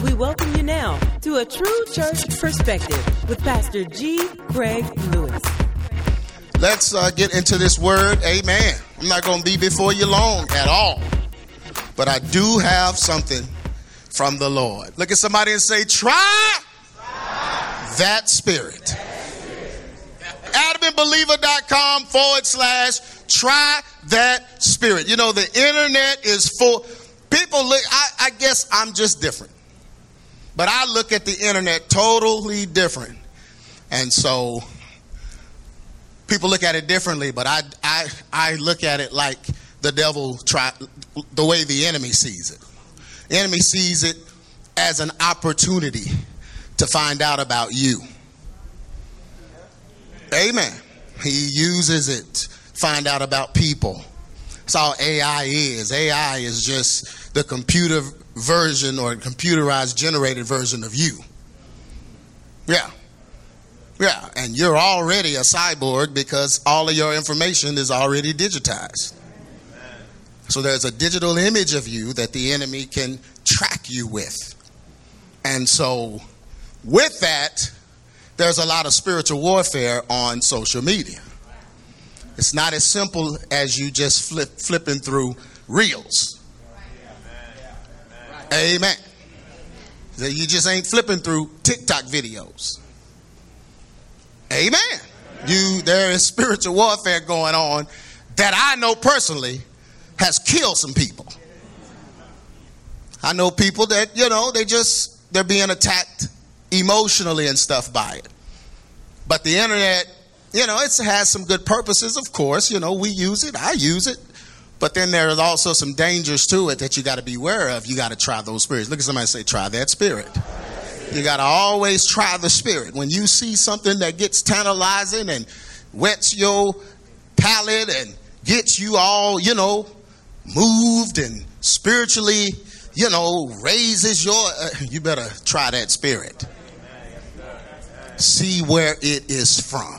We welcome you now to A True Church Perspective with Pastor G. Craig Lewis. Let's get into this word. Amen. I'm not going to be before you long at all, but I do have something from the Lord. Look at somebody and say, try that spirit. AdamandBeliever.com/try that spirit. You know, the internet is full. People look, I guess I'm just different. But I look at the internet totally different. And so people look at it differently, but I look at it like the devil the way the enemy sees it. The enemy sees it as an opportunity to find out about you. Amen. He uses it to find out about people. That's all AI is. AI is just the computer version or computerized generated version of you. Yeah. Yeah. And you're already a cyborg because all of your information is already digitized. So there's a digital image of you that the enemy can track you with. And so with that, there's a lot of spiritual warfare on social media. It's not as simple as you just flipping through reels. Amen. You just ain't flipping through TikTok videos. Amen. There is spiritual warfare going on that I know personally has killed some people. I know people that, they're being attacked emotionally and stuff by it. But the internet, it has some good purposes, of course. We use it. I use it. But then there is also some dangers to it that you got to be aware of. You got to try those spirits. Look at somebody say, try that spirit. You got to always try the spirit. When you see something that gets tantalizing and whets your palate and gets you all, moved and spiritually, raises you better try that spirit. See where it is from.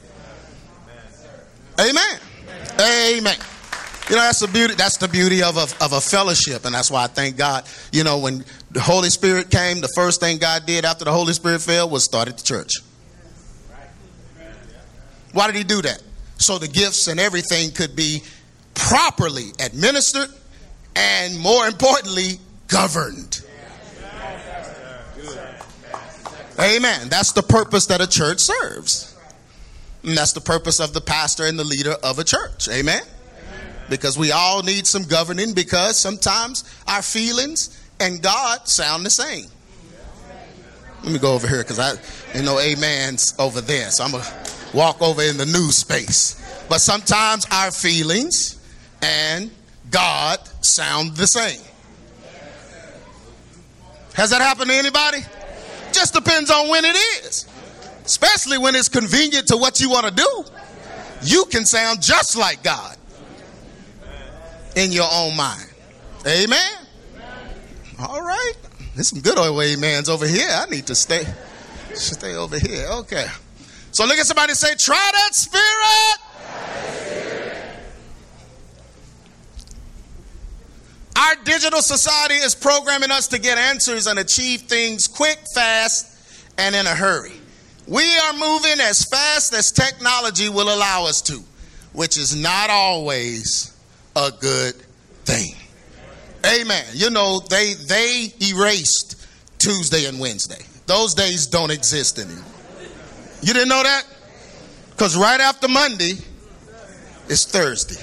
Amen. Amen. That's the beauty of a fellowship. And that's why I thank God, when the Holy Spirit came, the first thing God did after the Holy Spirit fell was started the church. Why did he do that? So the gifts and everything could be properly administered and, more importantly, governed. Amen. That's the purpose that a church serves. And that's the purpose of the pastor and the leader of a church. Amen. Because we all need some governing, because sometimes our feelings and God sound the same. Let me go over here because amen's over there. So I'm going to walk over in the new space. But sometimes our feelings and God sound the same. Has that happened to anybody? Just depends on when it is. Especially when it's convenient to what you want to do. You can sound just like God in your own mind. Amen. All right. There's some good old amens over here. I need to stay over here. Okay. So look at somebody and say, try that spirit. Our digital society is programming us to get answers and achieve things quick, fast, and in a hurry. We are moving as fast as technology will allow us to, which is not always a good thing. Amen. They erased Tuesday and Wednesday. Those days don't exist anymore. You didn't know that? Because right after Monday is Thursday.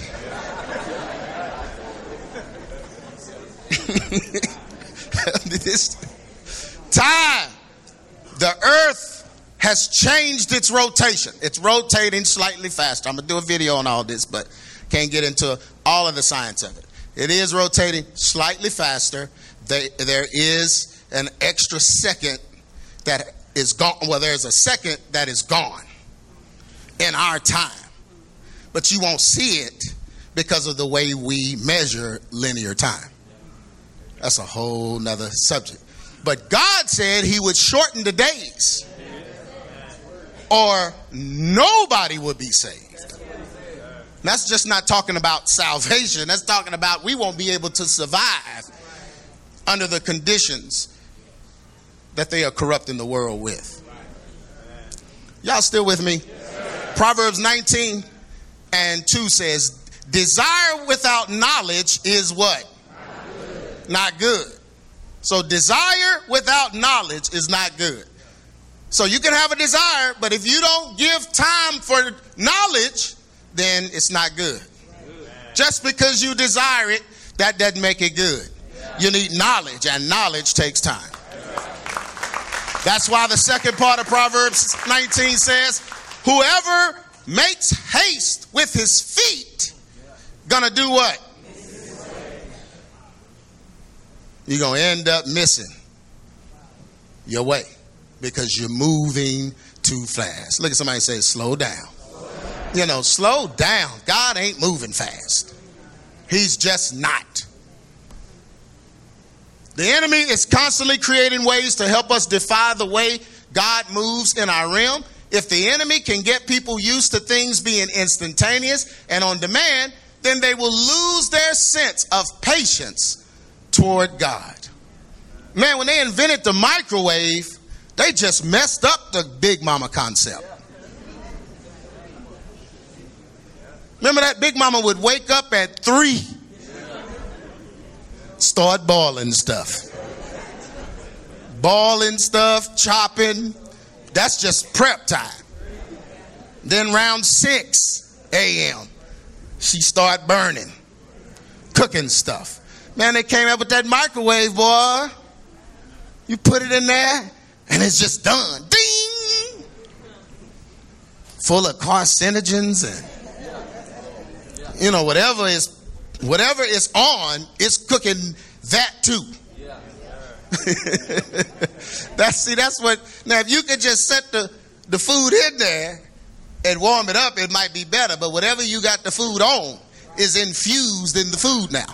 This time, the earth has changed its rotation. It's rotating slightly faster. I'm going to do a video on all this, but can't get into all of the science of it. It is rotating slightly faster. There is an extra second that is gone. Well, there's a second that is gone in our time. But you won't see it because of the way we measure linear time. That's a whole nother subject. But God said he would shorten the days, or nobody would be saved. That's just not talking about salvation. That's talking about we won't be able to survive under the conditions that they are corrupting the world with. Y'all still with me? Proverbs 19:2 says, desire without knowledge is what? Not good. So desire without knowledge is not good. So you can have a desire, but if you don't give time for knowledge, then it's not good. Just because you desire it, that doesn't make it good. You need knowledge, and knowledge takes time. That's why the second part of Proverbs 19 says, whoever makes haste with his feet, gonna do what? You're gonna end up missing your way because you're moving too fast. Look at somebody and say, slow down. You know, slow down. God ain't moving fast. He's just not. The enemy is constantly creating ways to help us defy the way God moves in our realm. If the enemy can get people used to things being instantaneous and on demand, then they will lose their sense of patience toward God. Man, when they invented the microwave, they just messed up the Big Mama concept. Remember that Big Mama would wake up at 3, start boiling stuff. Boiling stuff, chopping. That's just prep time. Then around 6 a.m., she start burning, cooking stuff. Man, they came up with that microwave, boy. You put it in there, and it's just done. Ding! Full of carcinogens and, you know, whatever is on, it's cooking that too. That's what. Now, if you could just set the food in there and warm it up, it might be better. But whatever you got the food on is infused in the food now.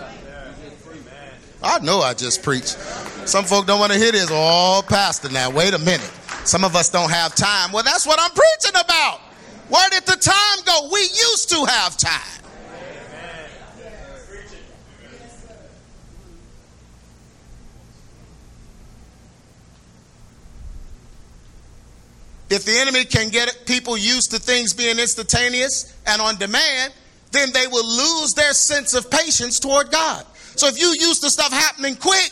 I know I just preached. Some folk don't want to hear this. Oh, pastor, now wait a minute. Some of us don't have time. Well, that's what I'm preaching about. Where did the time go? We used to have time. If the enemy can get people used to things being instantaneous and on demand, then they will lose their sense of patience toward God. So if you used to stuff happening quick,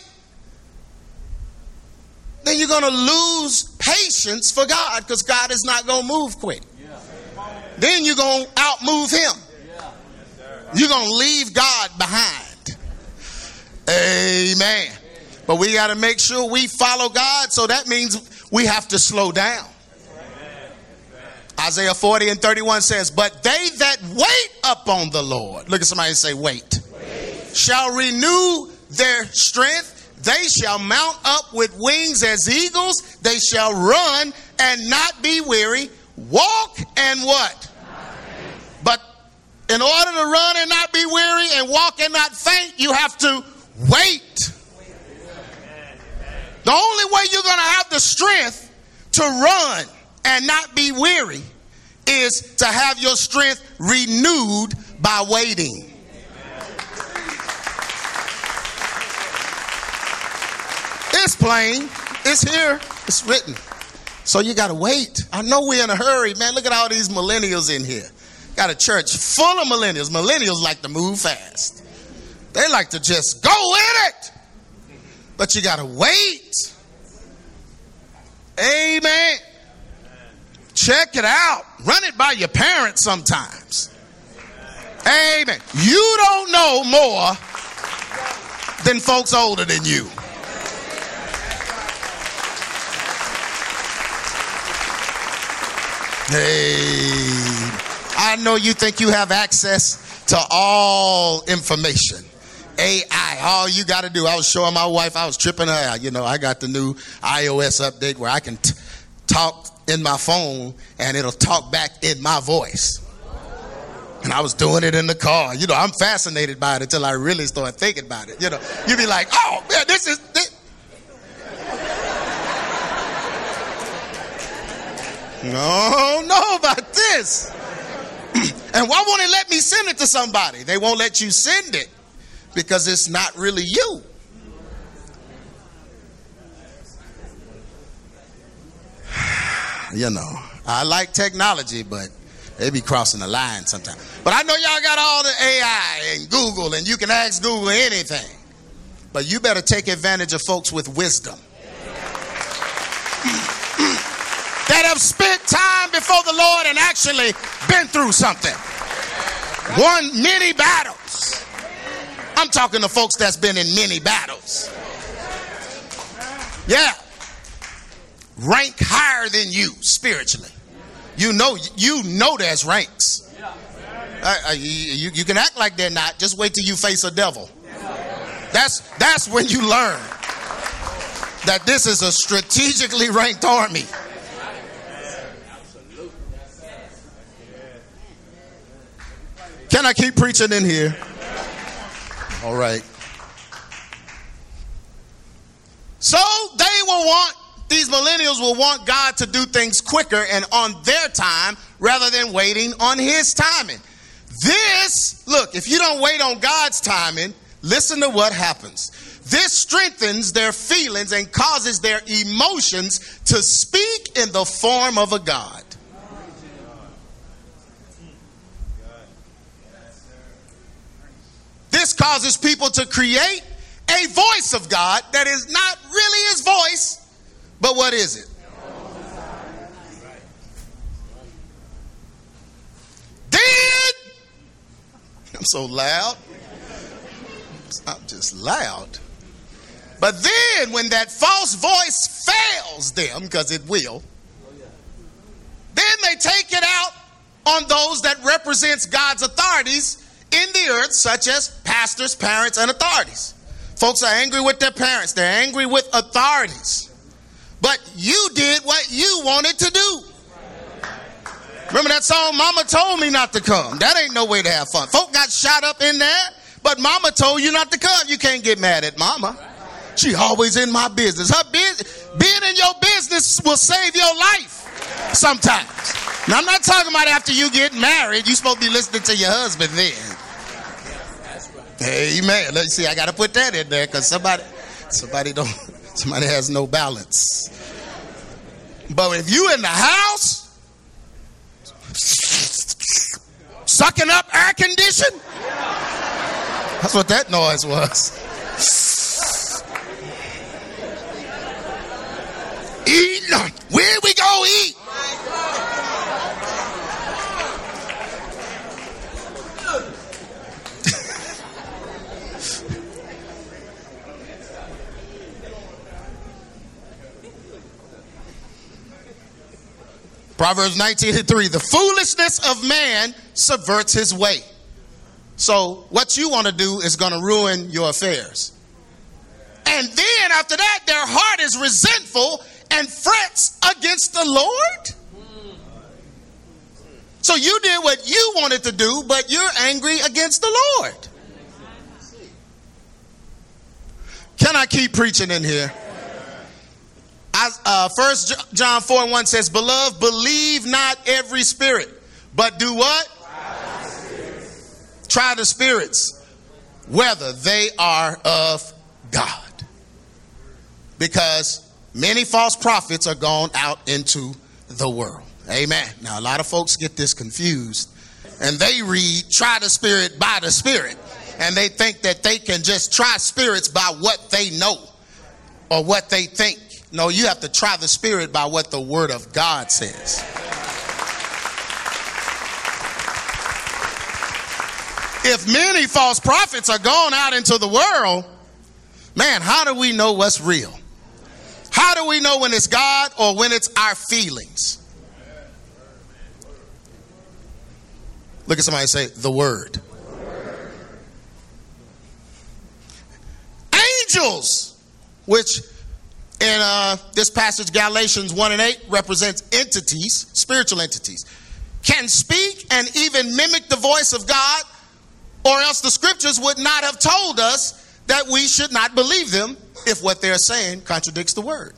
then you're going to lose patience for God because God is not going to move quick. Then you're going to outmove him. You're going to leave God behind. Amen. But we got to make sure we follow God, so that means we have to slow down. Isaiah 40:31 says, but they that wait upon the Lord, look at somebody and say, wait, shall renew their strength. They shall mount up with wings as eagles. They shall run and not be weary. Walk and what? But in order to run and not be weary and walk and not faint, you have to wait. The only way you're going to have the strength to run and not be weary is to have your strength renewed by waiting. It's plain. It's here. It's written. So you got to wait. I know we're in a hurry, man. Look at all these millennials in here. Got a church full of millennials. Millennials like to move fast. They like to just go with it. But you got to wait. Amen. Check it out. Run it by your parents sometimes. Amen. You don't know more than folks older than you. Hey, I know you think you have access to all information. AI, all you got to do. I was showing my wife, I was tripping her out. You know, I got the new iOS update where I can talk in my phone and it'll talk back in my voice. And I was doing it in the car. You know, I'm fascinated by it until I really start thinking about it. You know, you be like, oh, man, this is... No, know about this. And why won't it let me send it to somebody? They won't let you send it because it's not really you. I like technology, but they be crossing the line sometimes. But I know y'all got all the AI and Google, and you can ask Google anything. But you better take advantage of folks with wisdom that have spent time before the Lord and actually been through something. Won many battles. I'm talking to folks that's been in many battles. Yeah. Rank higher than you spiritually. You know there's ranks. You can act like they're not. Just wait till you face a devil. That's when you learn that this is a strategically ranked army. Can I keep preaching in here? All right. So these millennials will want God to do things quicker and on their time rather than waiting on his timing. Look, if you don't wait on God's timing, listen to what happens. This strengthens their feelings and causes their emotions to speak in the form of a God. This causes people to create a voice of God that is not really his voice, but what is it? Then, I'm so loud. I'm just loud. But then when that false voice fails them, because it will, then they take it out on those that represents God's authorities in the earth, such as pastors, parents, and authorities. Folks are angry with their parents. They're angry with authorities. But you did what you wanted to do. Remember that song, Mama Told Me Not to Come? That ain't no way to have fun. Folk got shot up in there, but Mama told you not to come. You can't get mad at Mama. She always in my business. Being in your business will save your life sometimes. Now, I'm not talking about after you get married. You're supposed to be listening to your husband then. Amen. Let's see, I got to put that in there because somebody has no balance. But if you in the house sucking up air condition, that's what that noise was. Eat. Where we go eat? Proverbs 19:3, the foolishness of man subverts his way. So what you want to do is going to ruin your affairs. And then after that, their heart is resentful and frets against the Lord. So you did what you wanted to do, but you're angry against the Lord. Can I keep preaching in here? 1 John 4:1 says, beloved, believe not every spirit, but do what? Try the spirits, whether they are of God. Because many false prophets are gone out into the world. Amen. Now, a lot of folks get this confused, and they read, try the spirit by the spirit, and they think that they can just try spirits by what they know or what they think. No, you have to try the spirit by what the word of God says. If many false prophets are gone out into the world, man, how do we know what's real? How do we know when it's God or when it's our feelings? Look at somebody and say, the word. Angels, which in this passage, Galatians 1:8, represents entities, spiritual entities, can speak and even mimic the voice of God, or else the scriptures would not have told us that we should not believe them if what they're saying contradicts the word.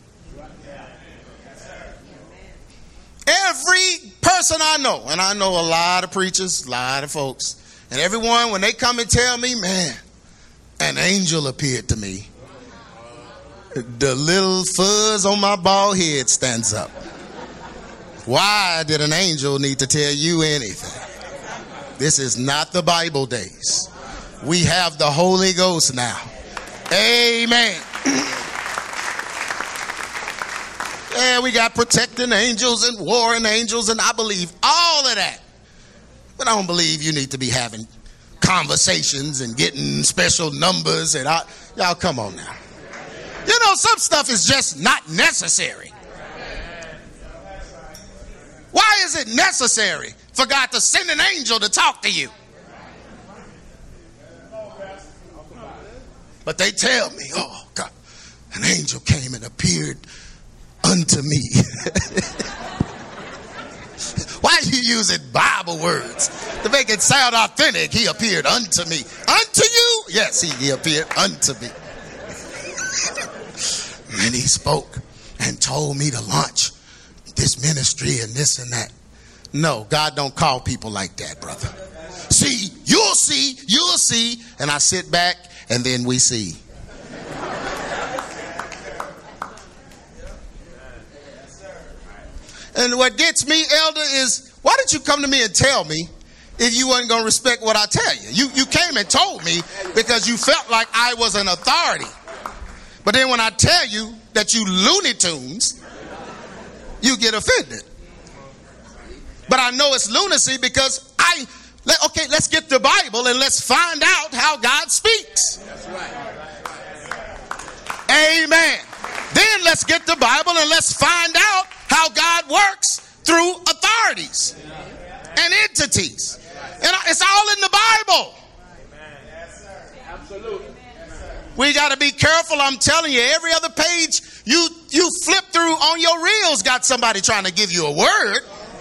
Every person I know, and I know a lot of preachers, a lot of folks, and everyone, when they come and tell me, man, an angel appeared to me, the little fuzz on my bald head stands up. Why did an angel need to tell you anything? This is not the Bible days. We have the Holy Ghost now. Amen. Yeah, we got protecting angels and warring angels, and I believe all of that. But I don't believe you need to be having conversations and getting special numbers. And y'all come on now. You know, some stuff is just not necessary. Why is it necessary for God to send an angel to talk to you? But they tell me, oh God, an angel came and appeared unto me. Why are you using Bible words to make it sound authentic? He appeared unto me. Unto you? Yes, he appeared unto me. And he spoke and told me to launch this ministry and this and that. No, God don't call people like that, brother. See, you'll see. And I sit back and then we see. And what gets me, elder, is why did you come to me and tell me if you wasn't going to respect what I tell you? You came and told me because you felt like I was an authority. But then when I tell you that you Looney Tunes, you get offended. But I know it's lunacy because let's get the Bible and let's find out how God speaks. That's right. Amen. Then let's get the Bible and let's find out how God works through authorities and entities. And it's all in the Bible. Absolutely. We got to be careful. I'm telling you, every other page you flip through on your reels got somebody trying to give you a word.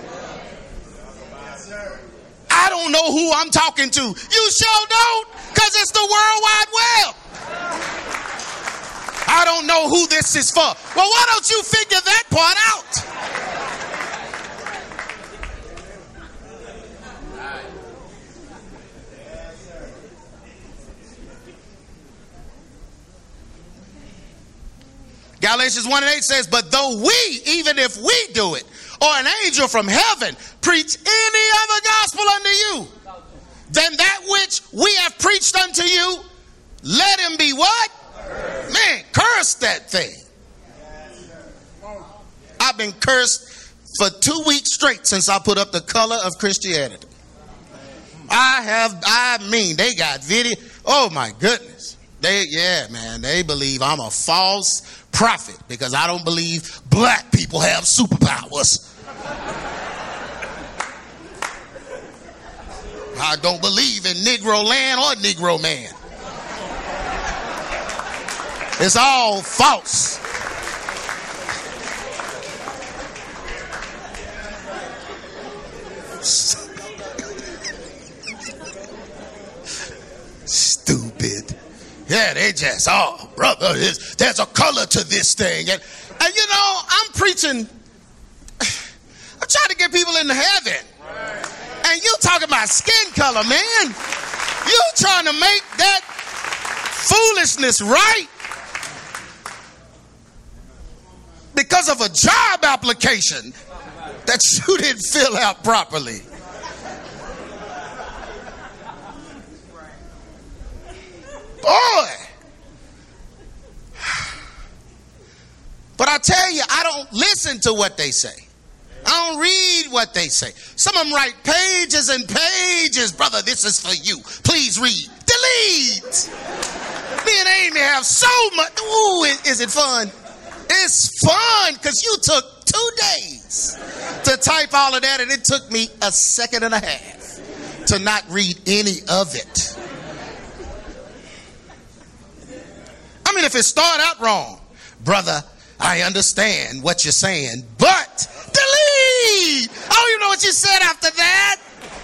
I don't know who I'm talking to. You sure don't, because it's the World Wide Web. I don't know who this is for. Well, why don't you figure that part out? Galatians 1:8 says, but though we, even if we do it, or an angel from heaven preach any other gospel unto you than that which we have preached unto you, let him be what? Man, curse that thing. I've been cursed for 2 weeks straight since I put up the color of Christianity. They got video. Oh my goodness. They believe I'm a false prophet because I don't believe black people have superpowers. I don't believe in Negro land or Negro man. It's all false. Stupid. Yeah, they just, oh, brother, there's a color to this thing. And you know, I'm preaching. I'm trying to get people into heaven. And you talking about skin color, man. You trying to make that foolishness right because of a job application that you didn't fill out properly. Boy. But I tell you, I don't listen to what they say. I don't read what they say. Some of them write pages and pages. Brother, this is for you. Please read. Delete. Me and Amy have so much. Ooh, is it fun? It's fun because you took 2 days to type all of that, and it took me a second and a half to not read any of it. I mean, if it started out wrong, brother, I understand what you're saying, but delete! I don't even know what you said after that.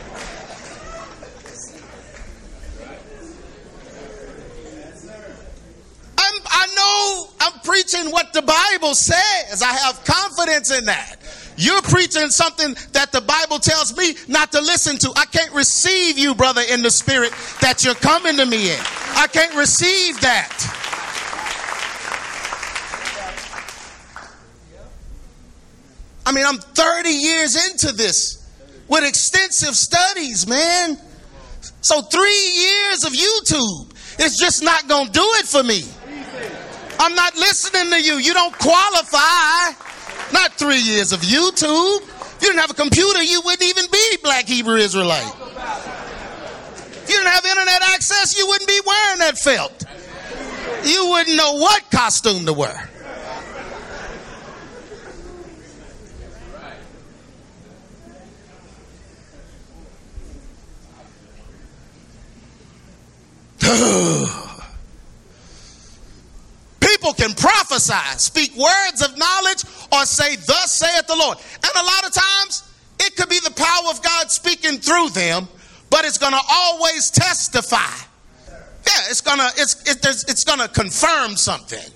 I know I'm preaching what the Bible says. I have confidence in that. You're preaching something that the Bible tells me not to listen to. I can't receive you, brother, in the spirit that you're coming to me in. I can't receive that. I mean, I'm 30 years into this with extensive studies, man. So 3 years of YouTube is just not going to do it for me. I'm not listening to you. You don't qualify. Not 3 years of YouTube. If you didn't have a computer, you wouldn't even be Black Hebrew Israelite. If you didn't have internet access, you wouldn't be wearing that felt. You wouldn't know what costume to wear. People can prophesy, speak words of knowledge, or say, thus saith the Lord. And a lot of times, it could be the power of God speaking through them, but it's going to always testify. Yeah, it's going to confirm something.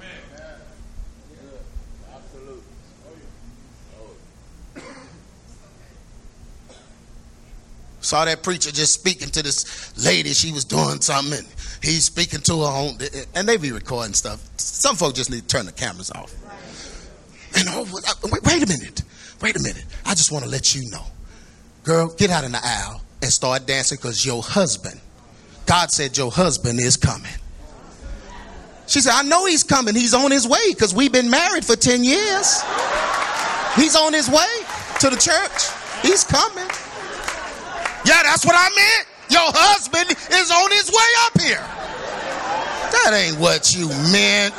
Saw that preacher just speaking to this lady. She was doing something, and he's speaking to her on, and they be recording stuff. Some folks just need to turn the cameras off. And wait a minute. I just want to let you know, girl, get out in the aisle and start dancing, because your husband, God said your husband is coming. She said, I know he's coming. He's on his way, because we've been married for 10 years. He's on his way to the church. He's coming. Yeah, that's what I meant. Your husband is on his way up here. That ain't what you meant.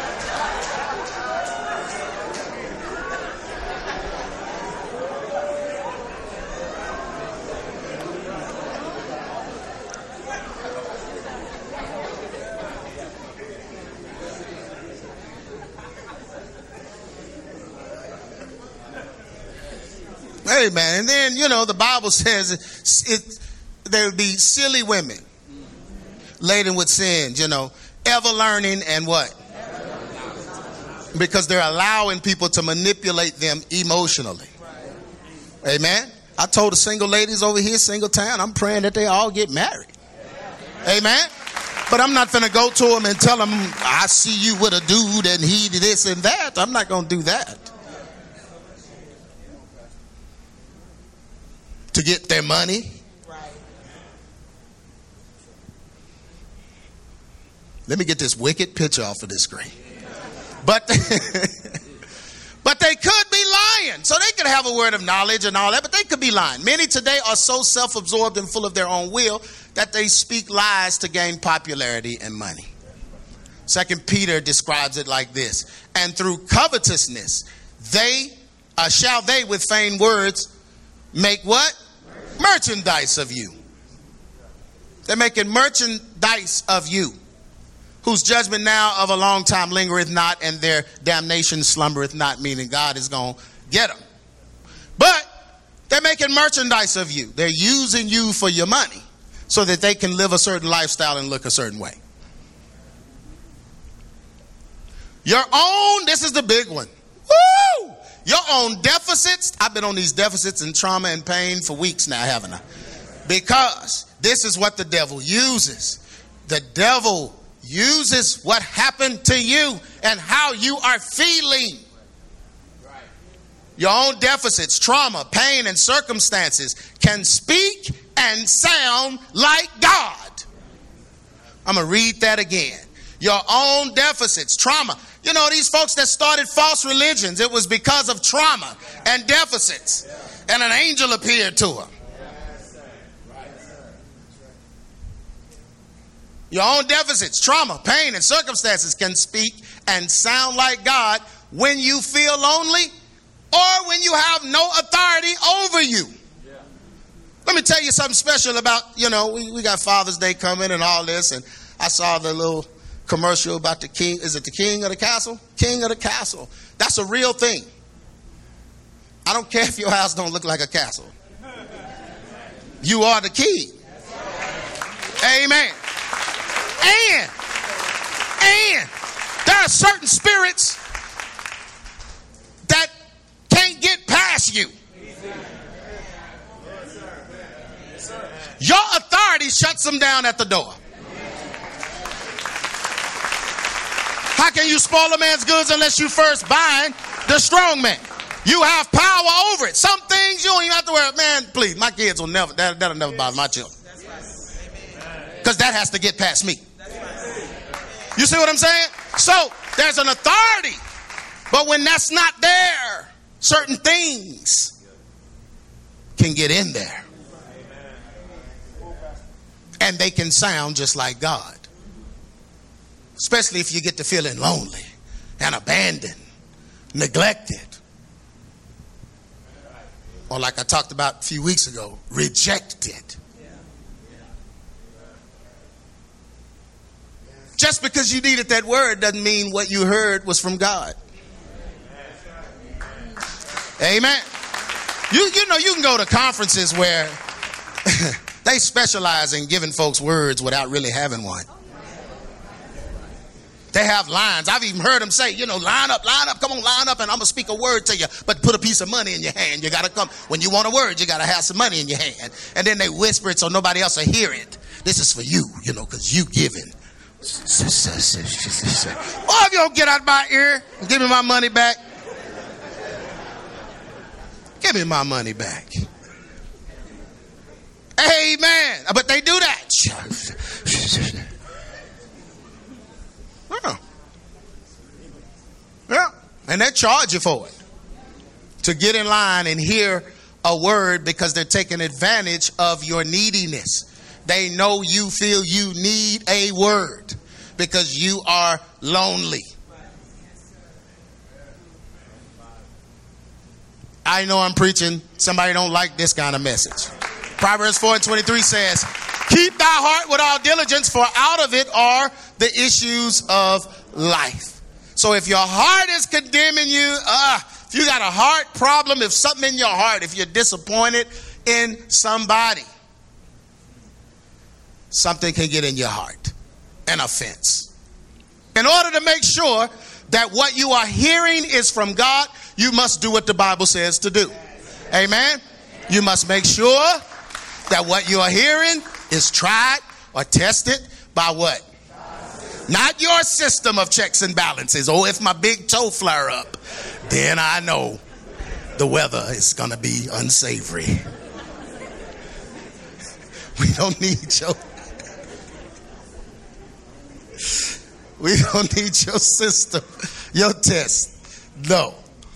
Amen. And then, the Bible says there would be silly women laden with sin, ever learning and what? Because they're allowing people to manipulate them emotionally. Amen. I told the single ladies over here, single town, I'm praying that they all get married. Amen. But I'm not going to go to them and tell them, I see you with a dude and he this and that. I'm not going to do that. To get their money. Let me get this wicked picture off of this screen. But they could be lying. So they could have a word of knowledge and all that, but they could be lying. Many today are so self-absorbed and full of their own will that they speak lies to gain popularity and money. 2 Peter describes it like this. And through covetousness, shall they with feigned words make what? Merchandise of you. They're making merchandise of you, whose judgment now of a long time lingereth not, and their damnation slumbereth not, meaning God is going to get them. But they're making merchandise of you. They're using you for your money so that they can live a certain lifestyle and look a certain way. Your own, this is the big one. Woo! Your own deficits. I've been on these deficits and trauma and pain for weeks now, haven't I? Because this is what the devil uses. The devil uses what happened to you and how you are feeling. Your own deficits, trauma, pain, and circumstances can speak and sound like God. I'm going to read that again. Your own deficits, trauma. These folks that started false religions, it was because of trauma and deficits. And an angel appeared to them. Your own deficits, trauma, pain, and circumstances can speak and sound like God when you feel lonely or when you have no authority over you. Let me tell you something special about, we got Father's Day coming and all this, and I saw the little commercial about the king. Is it the king of the castle? King of the castle. That's a real thing. I don't care if your house don't look like a castle. You are the king. Amen. And there are certain spirits that can't get past you. Your authority shuts them down at the door. How can you spoil a man's goods unless you first bind the strong man? You have power over it. Some things you don't even have to worry. Man, please, my kids will never, that'll never bother my children. Because that has to get past me. You see what I'm saying? So there's an authority. But when that's not there, certain things can get in there. And they can sound just like God. Especially if you get to feeling lonely and abandoned, neglected. Or like I talked about a few weeks ago, rejected. Just because you needed that word doesn't mean what you heard was from God. Amen. You know, you can go to conferences where they specialize in giving folks words without really having one. They have lines. I've even heard them say, you know, line up, come on, line up, and I'm going to speak a word to you, but put a piece of money in your hand. You got to come. When you want a word, you got to have some money in your hand. And then they whisper it so nobody else will hear it. This is for you, you know, because you giving. Oh, if you don't get out of my ear and give me my money back. Give me my money back. Amen. But they do that. Yeah. And they charge you for it. To get in line and hear a word because they're taking advantage of your neediness. They know you feel you need a word because you are lonely. I know I'm preaching. Somebody don't like this kind of message. Proverbs 4:23 says, keep thy heart with all diligence, for out of it are the issues of life. So if your heart is condemning you, if you got a heart problem, if something in your heart, if you're disappointed in somebody, something can get in your heart. An offense. In order to make sure that what you are hearing is from God, you must do what the Bible says to do. Amen. You must make sure that what you are hearing is tried or tested by what? Not your system of checks and balances. Oh, if my big toe flare up, then I know the weather is going to be unsavory. We don't need your system, your test. No.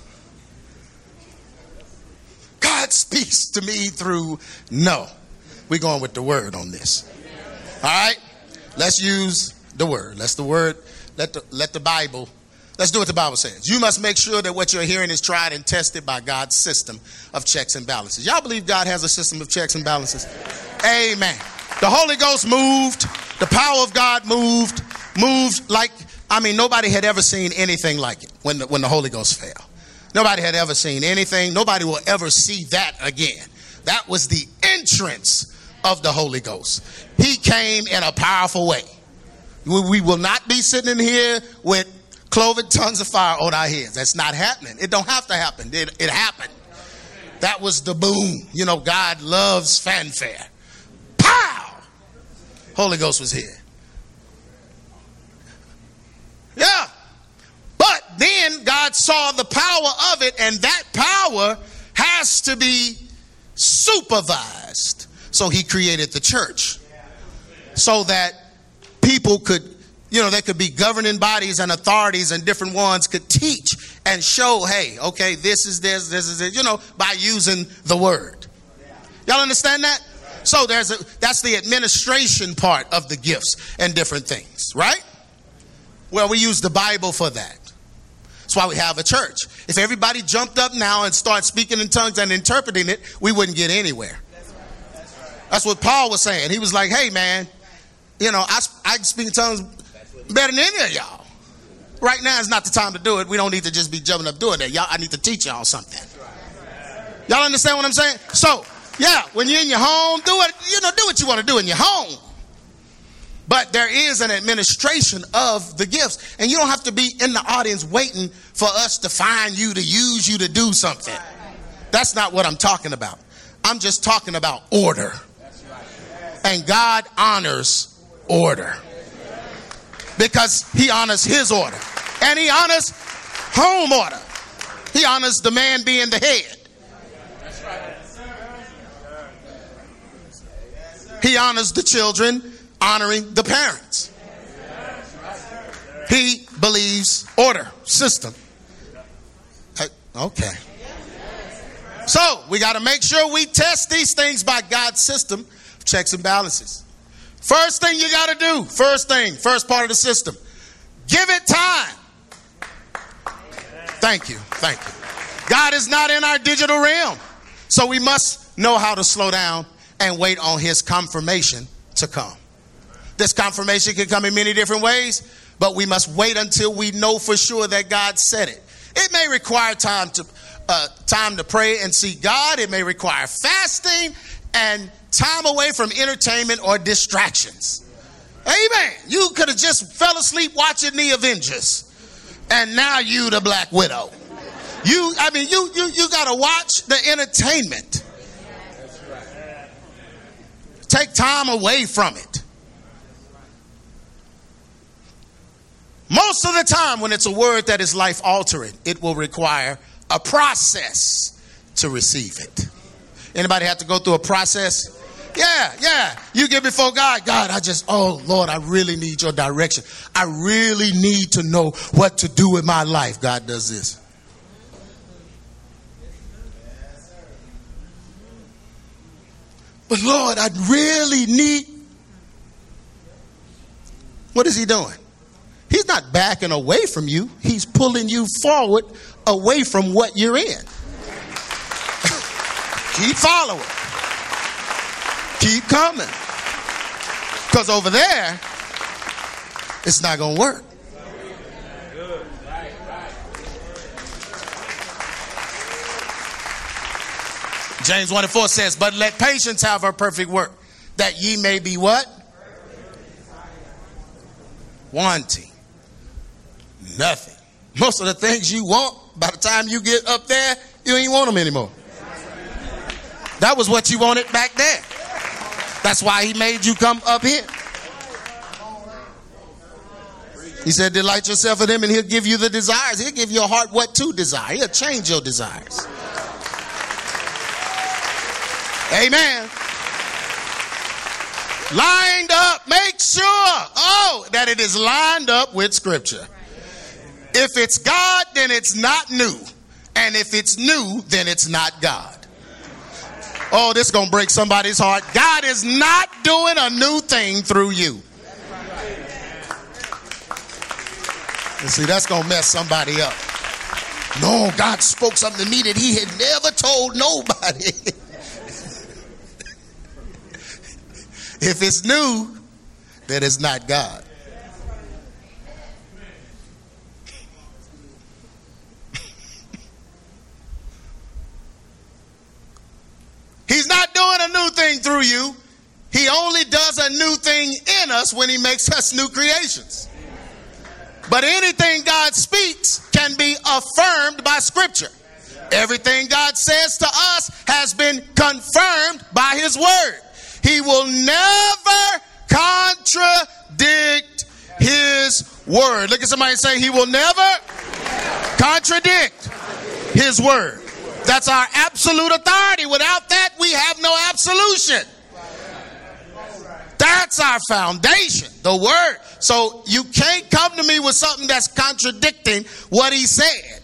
God speaks to me through no. We're going with the word on this. All right? Let's use the word. Let the Bible, let's do what the Bible says. You must make sure that what you're hearing is tried and tested by God's system of checks and balances. Y'all believe God has a system of checks and balances? Amen. The Holy Ghost moved. The power of God moved like, nobody had ever seen anything like it when the Holy Ghost fell. Nobody had ever seen anything. Nobody will ever see that again. That was the entrance of the Holy Ghost. He came in a powerful way. We will not be sitting in here with cloven tongues of fire on our heads. That's not happening. It don't have to happen. It happened. That was the boom. You know, God loves fanfare. Pow! Holy Ghost was here. Yeah. But then God saw the power of it, and that power has to be supervised. So he created the church so that people could, there could be governing bodies and authorities, and different ones could teach and show, hey, okay, this is this is it, by using the word. Y'all understand that? So that's the administration part of the gifts and different things, right? Well, we use the Bible for that. That's why we have a church. If everybody jumped up now and started speaking in tongues and interpreting it, we wouldn't get anywhere. That's what Paul was saying. He was like, hey, man, I can speak in tongues better than any of y'all. Right now is not the time to do it. We don't need to just be jumping up doing that. I need to teach y'all something. Y'all understand what I'm saying? So, yeah, when you're in your home, do what you want to do in your home. But there is an administration of the gifts. And you don't have to be in the audience waiting for us to find you, to use you to do something. That's not what I'm talking about. I'm just talking about order. And God honors order. Because he honors his order. And he honors home order. He honors the man being the head. He honors the children honoring the parents. He believes order, system. Okay. So we got to make sure we test these things by God's system of checks and balances. First thing you got to do, first part of the system, give it time. Thank you. God is not in our digital realm. So we must know how to slow down and wait on his confirmation to come. This confirmation can come in many different ways, but we must wait until we know for sure that God said it. It may require time to pray and seek God. It may require fasting and time away from entertainment or distractions. Amen. You could have just fell asleep watching the Avengers, and now you the Black Widow. You got to watch the entertainment. Take time away from it. Most of the time when it's a word that is life altering, it will require a process to receive it. Anybody have to go through a process? Yeah. You get before God. God, Lord, I really need your direction. I really need to know what to do with my life. God does this. But Lord, I really need. What is he doing? He's not backing away from you. He's pulling you forward away from what you're in. Keep following. Keep coming. Because over there, it's not going to work. James 1:4 says, but let patience have her perfect work, that ye may be what? Wanting nothing. Most of the things you want, by the time you get up there, you ain't want them anymore. That was what you wanted back there. That's why he made you come up here. He said, delight yourself in him and he'll give you the desires. He'll give your heart what to desire. He'll change your desires. Amen. Lined up. Make sure, that it is lined up with Scripture. If it's God, then it's not new. And if it's new, then it's not God. Oh, this is going to break somebody's heart. God is not doing a new thing through you. And see, that's going to mess somebody up. No, God spoke something to me that he had never told nobody. If it's new, then it's not God. He's not doing a new thing through you. He only does a new thing in us when he makes us new creations. But anything God speaks can be affirmed by Scripture. Everything God says to us has been confirmed by his word. He will never contradict his word. Look at somebody and say, he will never contradict his word. That's our absolute authority. Without that, we have no absolution. That's our foundation, the word. So you can't come to me with something that's contradicting what he said.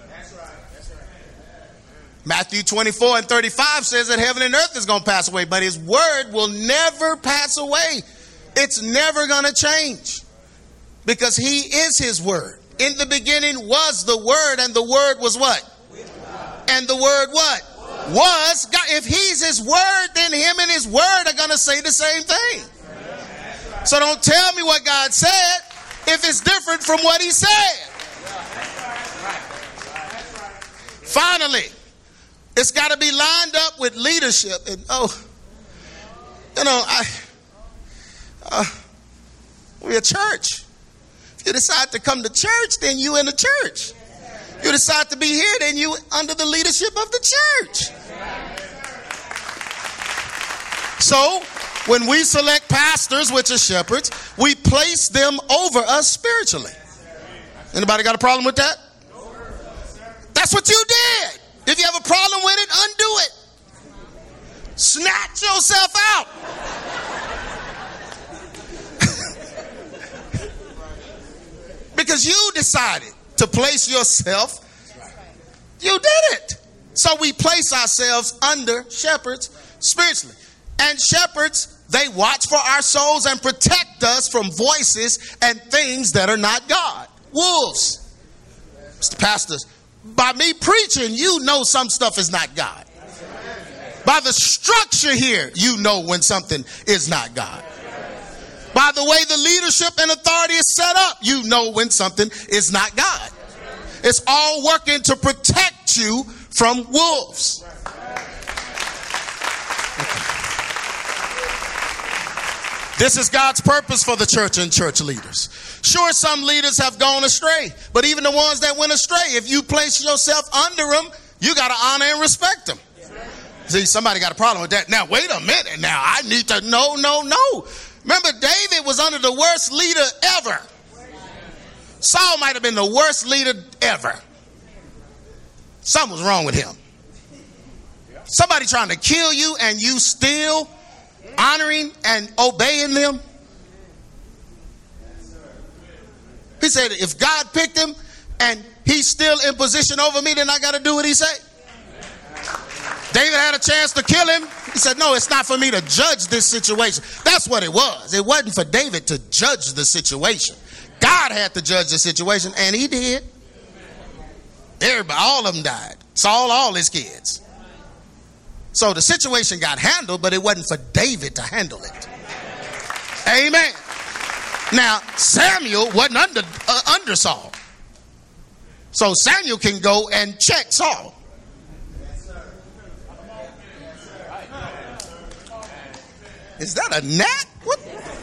Matthew 24:35 says that heaven and earth is going to pass away, but his word will never pass away. It's never going to change because he is his word. In the beginning was the word, and the word was what? And the word what? Was God. If he's his word, then him and his word are going to say the same thing. So don't tell me what God said if it's different from what he said. Finally, it's got to be lined up with leadership. And we're a church. If you decide to come to church, then you in the church. You decide to be here, then you under the leadership of the church. So, when we select pastors, which are shepherds, we place them over us spiritually. Anybody got a problem with that? That's what you did. If you have a problem with it, undo it. Snatch yourself out. Because you decided to place yourself. You did it. So we place ourselves under shepherds spiritually. And shepherds, they watch for our souls and protect us from voices and things that are not God. Wolves. Mr. Pastors, by me preaching, you know some stuff is not God. By the structure here, you know when something is not God. By the way the leadership and authority is set up, you know when something is not God. It's all working to protect you from wolves. This is God's purpose for the church and church leaders. Sure, some leaders have gone astray, but even the ones that went astray, if you place yourself under them, you got to honor and respect them. See, somebody got a problem with that. Now, wait a minute. Now, I need to no. Remember, David was under the worst leader ever. Saul might have been the worst leader ever. Something was wrong with him. Somebody trying to kill you and you still honoring and obeying them. He said, if God picked him and he's still in position over me, then I got to do what he said. David had a chance to kill him. He said, no, it's not for me to judge this situation. That's what it was. It wasn't for David to judge the situation. God had to judge the situation, and he did. Everybody, all of them died. Saul, all his kids. So the situation got handled, but it wasn't for David to handle it. Amen. Now, Samuel wasn't under Saul. So Samuel can go and check Saul. Is that a gnat? What?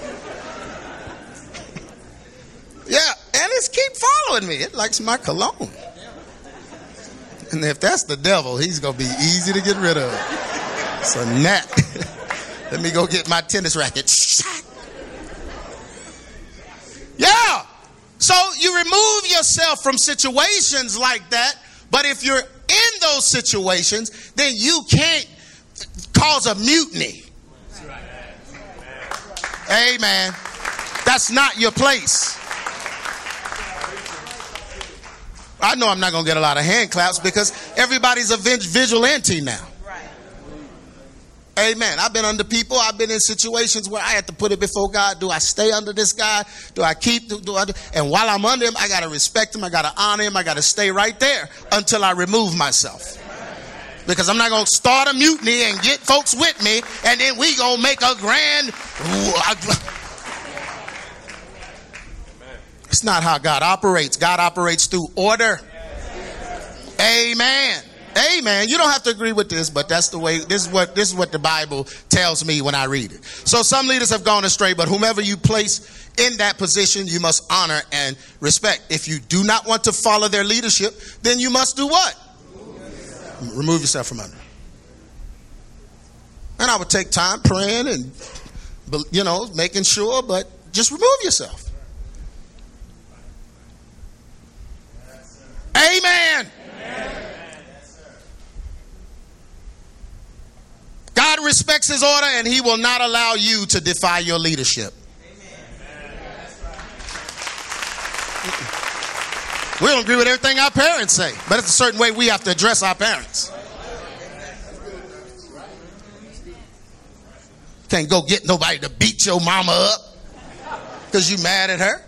Yeah, and it's keep following me. It likes my cologne. And if that's the devil, he's going to be easy to get rid of. It's a gnat. Let me go get my tennis racket. Yeah. So you remove yourself from situations like that. But if you're in those situations, then you can't cause a mutiny. Amen. That's not your place. I know I'm not going to get a lot of hand claps because everybody's a vigilante now. Amen. I've been under people. I've been in situations where I had to put it before God. Do I stay under this guy? Do I keep? And while I'm under him, I got to respect him. I got to honor him. I got to stay right there until I remove myself. Because I'm not going to start a mutiny and get folks with me, and then we going to make a grand... It's not how God operates. God operates through order. Amen. Amen. You don't have to agree with this, but that's the way. This is what the Bible tells me when I read it. So some leaders have gone astray, but whomever you place in that position, you must honor and respect. If you do not want to follow their leadership, then you must do what? Remove yourself from under. And I would take time praying and, making sure, but just remove yourself. Amen. God respects his order and he will not allow you to defy your leadership. We don't agree with everything our parents say, but it's a certain way we have to address our parents. Can't go get nobody to beat your mama up because you mad at her.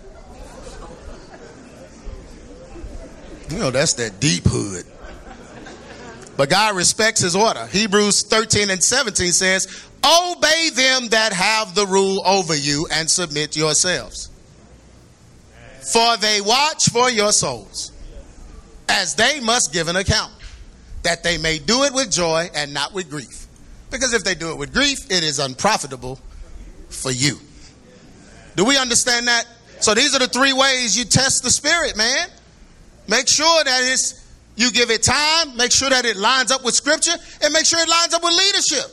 That's that deep hood. But God respects his order. Hebrews 13:17 says, obey them that have the rule over you and submit yourselves. For they watch for your souls, as they must give an account, that they may do it with joy and not with grief. Because if they do it with grief, it is unprofitable for you. Do we understand that? So these are the three ways you test the spirit, man. Make sure that you give it time, make sure that it lines up with scripture, and make sure it lines up with leadership.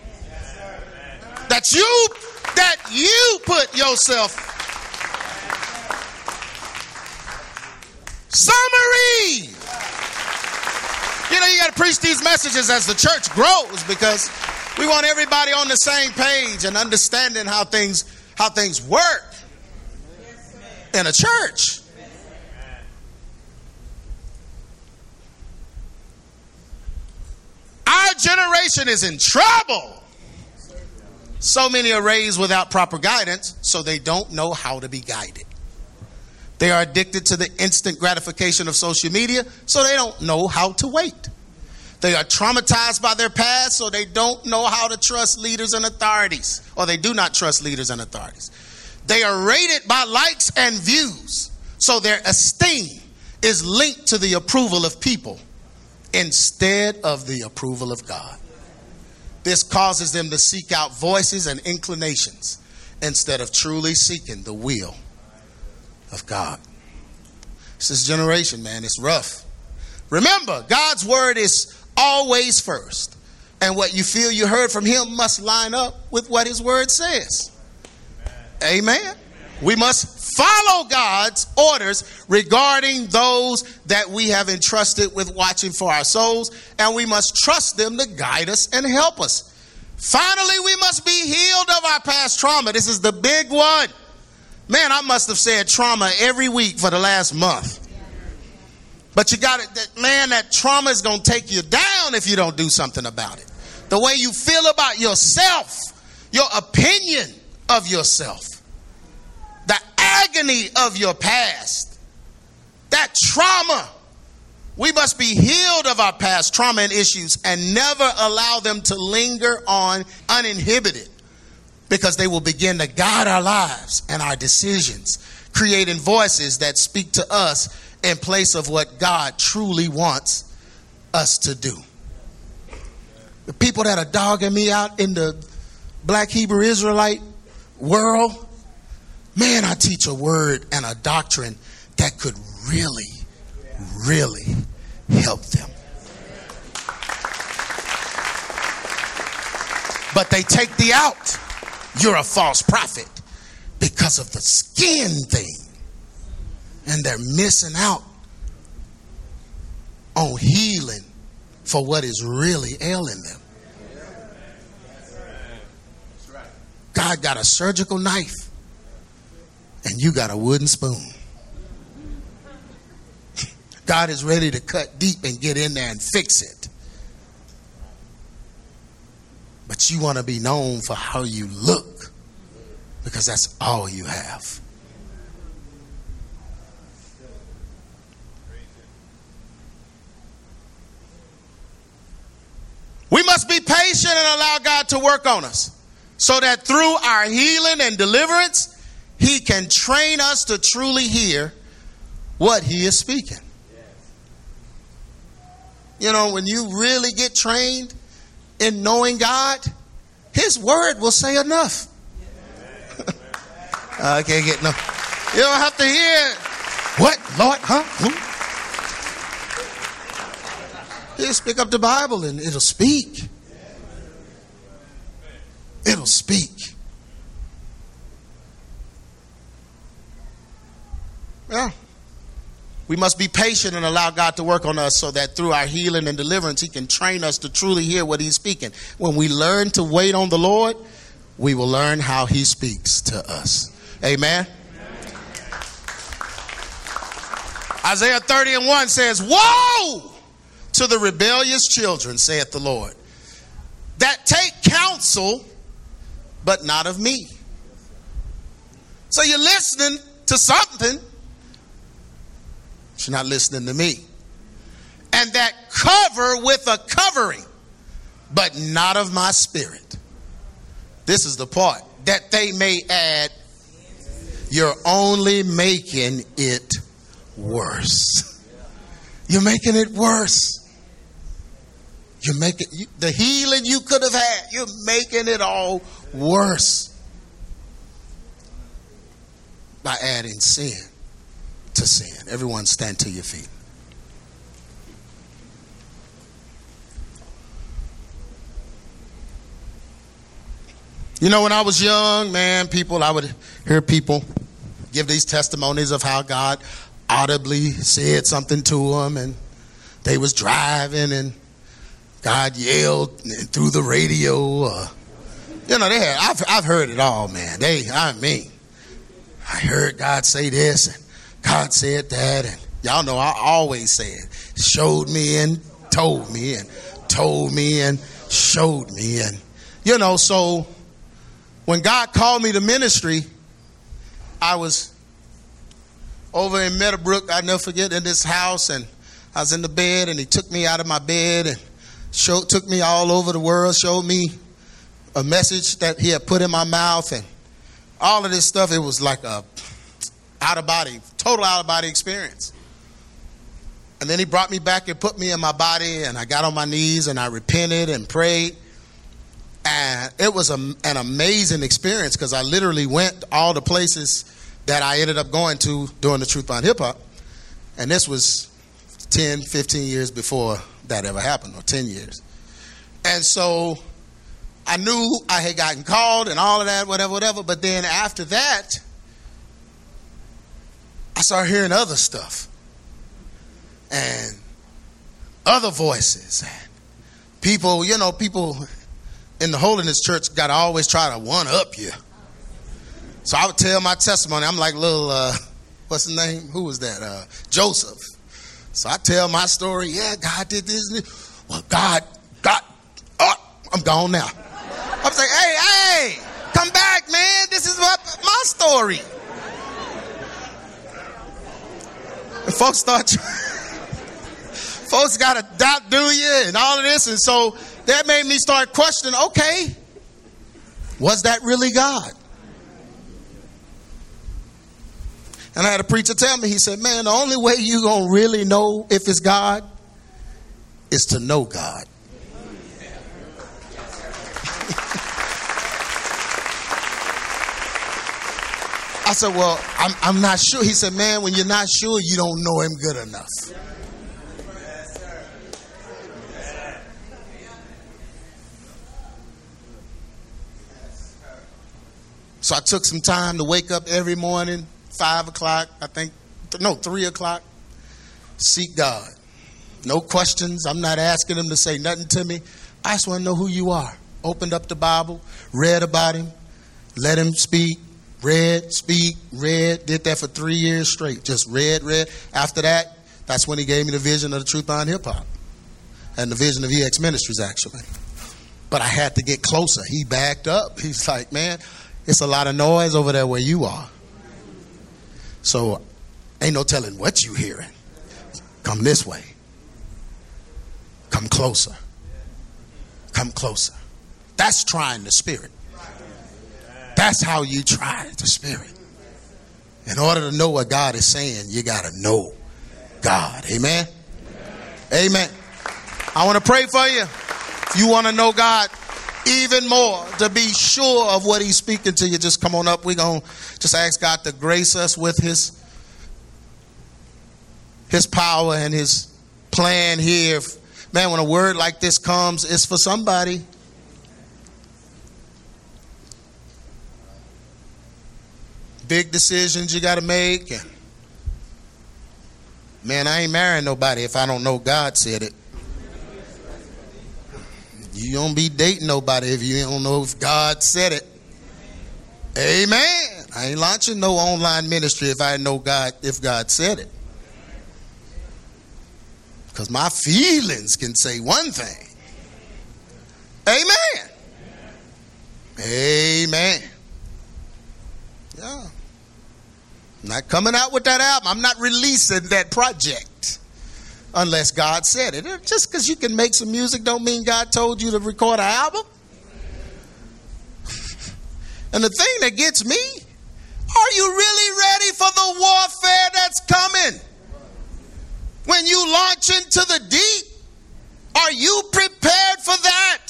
That you put yourself. Summary. got to preach these messages as the church grows, because we want everybody on the same page and understanding how things work in a church. Our generation is in trouble. So many are raised without proper guidance, so they don't know how to be guided. They are addicted to the instant gratification of social media, so they don't know how to wait. They are traumatized by their past, so they don't know how to trust leaders and authorities, or they do not trust leaders and authorities. They are rated by likes and views, so their esteem is linked to the approval of people instead of the approval of God. This causes them to seek out voices and inclinations instead of truly seeking the will of God. This generation, man, it's rough. Remember, God's word is always first. And what you feel you heard from him must line up with what his word says. Amen. We must follow God's orders regarding those that we have entrusted with watching for our souls, and we must trust them to guide us and help us. Finally, we must be healed of our past trauma. This is the big one. Man, I must have said trauma every week for the last month. But you got it, man, that trauma is going to take you down if you don't do something about it. The way you feel about yourself, your opinion of yourself, the agony of your past, that trauma. We must be healed of our past trauma and issues and never allow them to linger on uninhibited, because they will begin to guide our lives and our decisions, creating voices that speak to us in place of what God truly wants us to do. The people that are dogging me out in the Black Hebrew Israelite world, man, I teach a word and a doctrine that could really help them. But they take the out. You're a false prophet because of the skin thing. And they're missing out on healing for what is really ailing them. God got a surgical knife and you got a wooden spoon. God is ready to cut deep and get in there and fix it. But you want to be known for how you look, because that's all you have. We must be patient and allow God to work on us, so that through our healing and deliverance, he can train us to truly hear what he is speaking. You know, when you really get trained in knowing God, his word will say enough. I can't get no. You don't have to hear, what, Lord, huh? Who? He'll pick up the Bible and it'll speak. It'll speak. Yeah. We must be patient and allow God to work on us, so that through our healing and deliverance, he can train us to truly hear what he's speaking. When we learn to wait on the Lord, we will learn how he speaks to us. Amen. Isaiah 30:1 says, woe to the rebellious children, saith the Lord, that take counsel, but not of me. So you're listening to something, but you're not listening to me. And that cover with a covering, but not of my spirit. This is the part, that they may add, you're only making it worse. You're making it worse. You're making the healing you could have had, you're making it all worse by adding sin to sin. Everyone stand to your feet. You know, when I was young, man, I would hear people give these testimonies of how God audibly said something to them, and they was driving and God yelled through the radio. I've heard it all, man. I heard God say this and God said that. And y'all know I always say it. Showed me and told me and told me and showed me. And, so when God called me to ministry, I was over in Meadowbrook, I'll never forget, in this house, and I was in the bed, and he took me out of my bed and took me all over the world, showed me a message that he had put in my mouth, and all of this stuff. It was like a total out-of-body experience. And then he brought me back and put me in my body, and I got on my knees, and I repented and prayed. And it was an amazing experience, because I literally went all the places that I ended up going to during the Truth Behind Hip Hop. And this was 10, 15 years before that ever happened, or 10 years. And so I knew I had gotten called and all of that, whatever. But then after that, I started hearing other stuff and other voices. And people in the Holiness Church got to always try to one-up you. So I would tell my testimony. I'm like little, what's his name? Who was that? Joseph. So I tell my story. Yeah, God did this. Well, God, I'm gone now. I'm saying, hey, come back, man. This is my story. And folks got to doubt, do you, and all of this. And so that made me start questioning, okay, was that really God? And I had a preacher tell me, he said, man, the only way you going to really know if it's God is to know God. I said, well, I'm not sure. He said, man, when you're not sure, you don't know him good enough. So I took some time to wake up every morning, 5 o'clock, 3 o'clock, seek God. No questions. I'm not asking him to say nothing to me. I just want to know who you are. Opened up the Bible, read about him, let him speak, read, speak, read. Did that for 3 years straight. Just read. After that, that's when he gave me the vision of the Truth Behind Hip Hop and the vision of EX Ministries, actually. But I had to get closer. He backed up. He's like, man, it's a lot of noise over there where you are. So ain't no telling what you hearing. Come this way. Come closer. Come closer. That's trying the Spirit. That's how you try the Spirit. In order to know what God is saying, you got to know God. Amen? Amen. I want to pray for you. If you want to know God even more, to be sure of what he's speaking to you, just come on up. We're going to just ask God to grace us with his power and his plan here. Man, when a word like this comes, it's for somebody. Big decisions you got to make. Man, I ain't marrying nobody if I don't know God said it. You don't be dating nobody if you don't know if God said it. Amen. I ain't launching no online ministry if I know God, if God said it. Because my feelings can say one thing. Amen. Amen. Yeah. I'm not coming out with that album. I'm not releasing that project unless God said it. Just because you can make some music don't mean God told you to record an album. And the thing that gets me, are you really ready for the warfare that's coming? When you launch into the deep, are you prepared for that?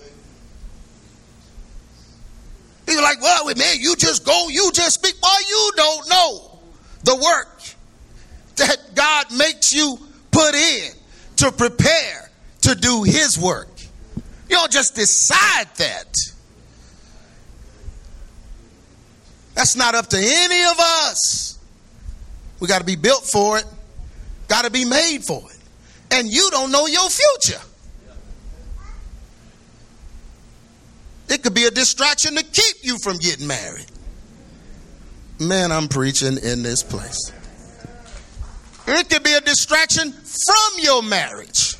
People are like, well, man, you just go, you just speak. Well, you don't know the work that God makes you put in to prepare to do his work. You don't just decide that. That's not up to any of us. We got to be built for it. Got to be made for it. And you don't know your future. be a distraction to keep you from getting married. Man, I'm preaching in this place. It could be a distraction from your marriage.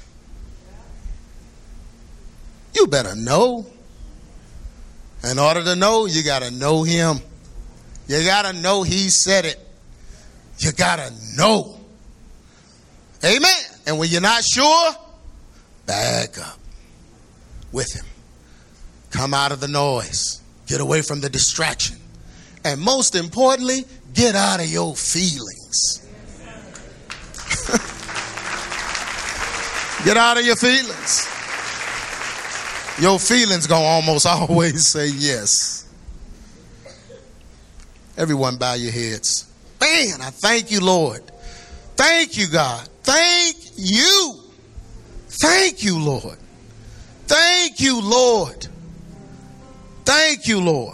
You better know. In order to know, you got to know him. You got to know he said it. You got to know. Amen. And when you're not sure, back up with him. Come out of the noise. Get away from the distraction. And most importantly, get out of your feelings. Get out of your feelings. Your feelings gonna almost always say yes. Everyone bow your heads. Man, I thank you, Lord. Thank you, God. Thank you. Thank you, Lord. Thank you, Lord. Thank you, Lord.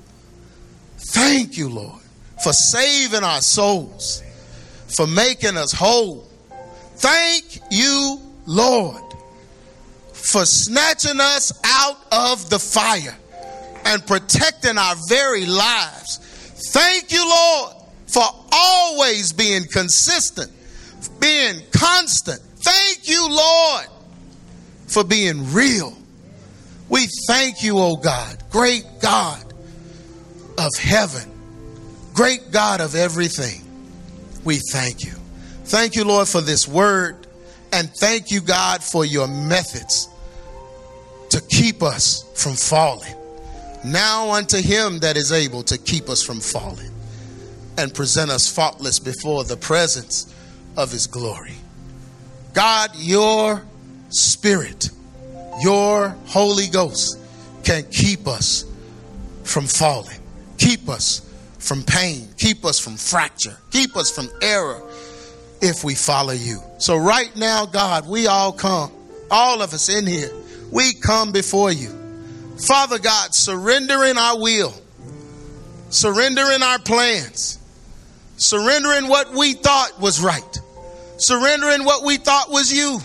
Thank you, Lord, for saving our souls, for making us whole. Thank you, Lord, for snatching us out of the fire and protecting our very lives. Thank you, Lord, for always being consistent, being constant. Thank you, Lord, for being real. We thank you, oh God, great God of heaven, great God of everything. We thank you. Thank you, Lord, for this word. And thank you, God, for your methods to keep us from falling. Now unto him that is able to keep us from falling and present us faultless before the presence of his glory. God, your Spirit, your Holy Ghost can keep us from falling, keep us from pain, keep us from fracture, keep us from error if we follow you. So right now, God, we all come, all of us in here, we come before you. Father God, surrendering our will, surrendering our plans, surrendering what we thought was right, surrendering what we thought was you.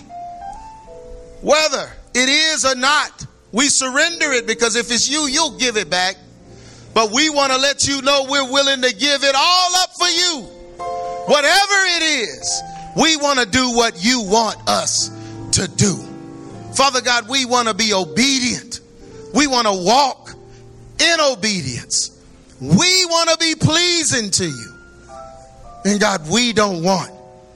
Whether it is or not, we surrender it, because if it's you, you'll give it back. But we want to let you know we're willing to give it all up for you. Whatever it is, we want to do what you want us to do. Father God, we want to be obedient. We want to walk in obedience. We want to be pleasing to you. And God, we don't want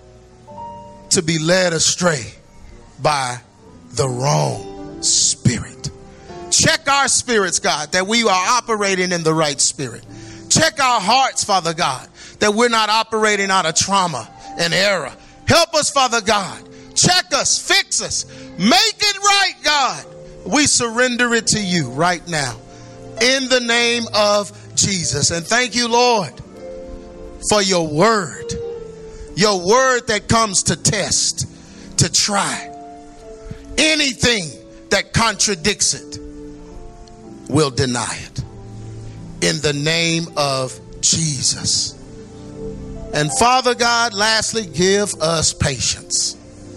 to be led astray by the wrong spirit. Check our spirits, God, that we are operating in the right spirit. Check our hearts, Father God, that we're not operating out of trauma and error. Help us, Father God. Check us, fix us, make it right, God. We surrender it to you right now in the name of Jesus. And thank you, Lord, for your word that comes to test, to try. Anything that contradicts it, will deny it. In the name of Jesus. And Father God, lastly, give us patience.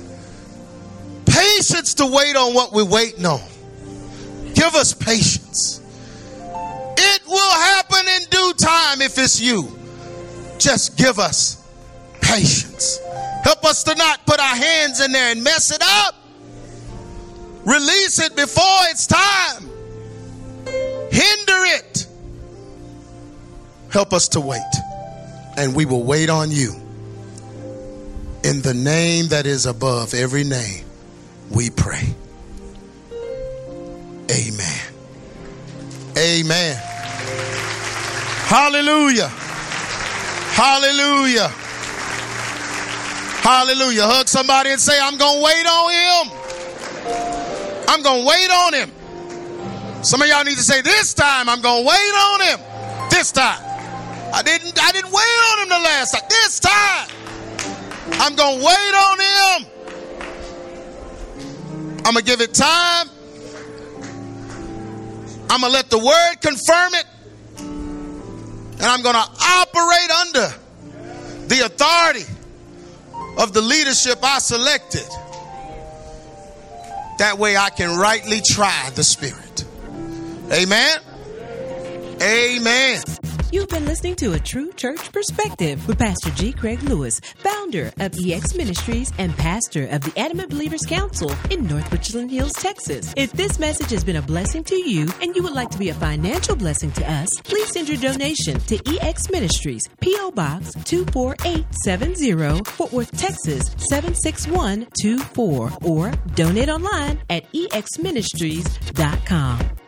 Patience to wait on what we're waiting on. Give us patience. It will happen in due time if it's you. Just give us patience. Help us to not put our hands in there and mess it up. Release it before it's time. Hinder it. Help us to wait. And we will wait on you. In the name that is above every name, we pray. Amen. Amen. Hallelujah. Hallelujah. Hallelujah. Hug somebody and say, I'm going to wait on him. I'm going to wait on him. Some of y'all need to say, this time I'm going to wait on him. This time. I didn't wait on him the last time. This time I'm going to wait on him. I'm going to give it time. I'm going to let the word confirm it. And I'm going to operate under the authority of the leadership I selected. That way I can rightly try the Spirit. Amen. Amen. You've been listening to A True Church Perspective with Pastor G. Craig Lewis, founder of EX Ministries and pastor of the Adamant Believers Council in North Richland Hills, Texas. If this message has been a blessing to you and you would like to be a financial blessing to us, please send your donation to EX Ministries, P.O. Box 24870, Fort Worth, Texas 76124, or donate online at exministries.com.